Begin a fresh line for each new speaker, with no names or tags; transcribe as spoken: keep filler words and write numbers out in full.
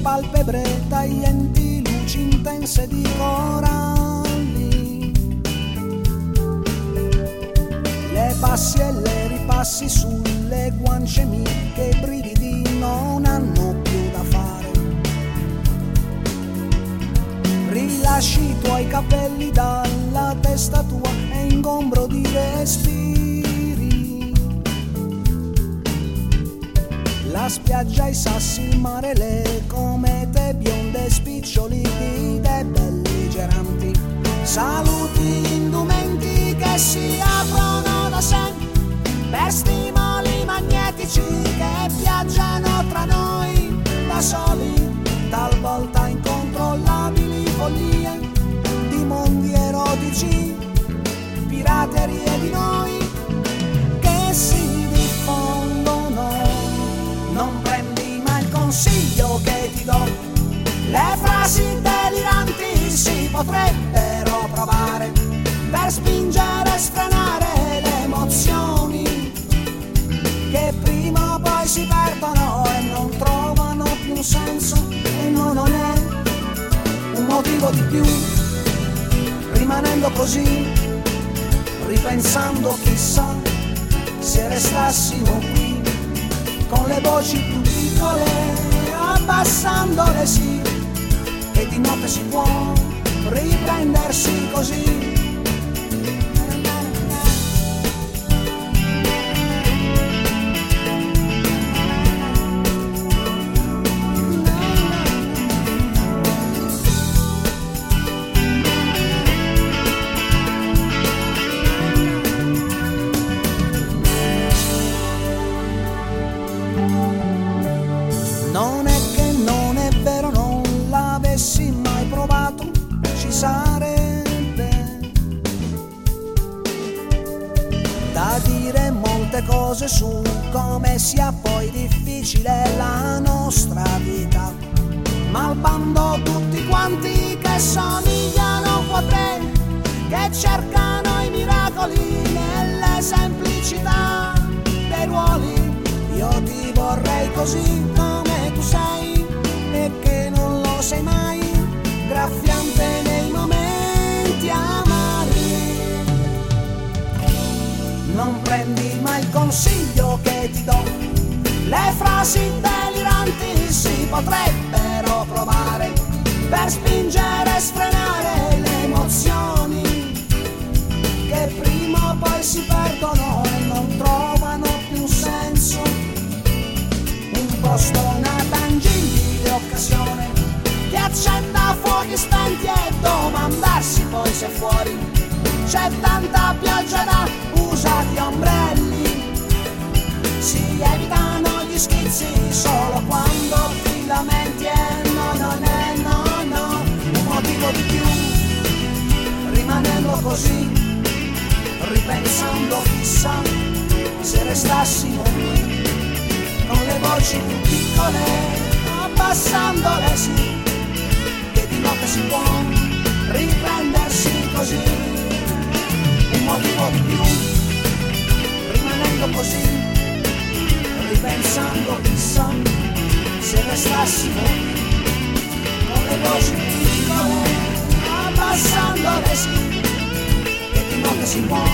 palpebre taglienti, luci intense di coralli. Le passi e le ripassi sulle guance mie, che i brividi non hanno più da fare. Rilasci i tuoi capelli dalla testa tua e ingombro di respiri. La spiaggia, i sassi, il mare, le comete bionde, spiccioli di belligeranti. Saluti, indumenti che si aprono da sé per stimoli magnetici che viaggiano tra noi da soli, talvolta incontrollabili follie di mondi erotici, piraterie di noi che si diffondono. Non prendi mai il consiglio che ti do, le frasi deliranti si potrebbero provare per spingere e sfrenare le emozioni che prima o poi si perdono e non trovano più un senso, e no, non è un motivo di più, rimanendo così, ripensando chissà se restassimo qui con le voci più piccole, abbassandole sì, che di notte si può riprendersi così. Non è che non è vero, non l'avessi mai provato, ci sarebbe da dire molte cose su come sia poi difficile la nostra vita, ma al bando tutti quanti che somigliano qua tre, che cercano i miracoli nelle semplicità dei ruoli. Io ti vorrei così come tu sei, e che non lo sei mai, graffiante nei momenti amari. Non prendi mai il consiglio che ti do, le frasi deliranti si potrebbero provare per spingere e sfrenare le emozioni che prima o poi si perdono e non trovano più un senso. Un posto, una tangibile occasione che accenda fuochi spenti e domandarsi poi se fuori c'è tanta pioggia da usati ombrelli. Si evitano gli schizzi solo quando ti lamenti e no, non è no, no, un motivo di più, rimanendo così, ripensando chissà se restassimo qui con le voci più piccole, abbassandole sì, che di notte si può riprendersi così. Un motivo di più, rimanendo così, ripensando chissà se restassimo con le voci più piccole, abbassandole sì, che di notte si può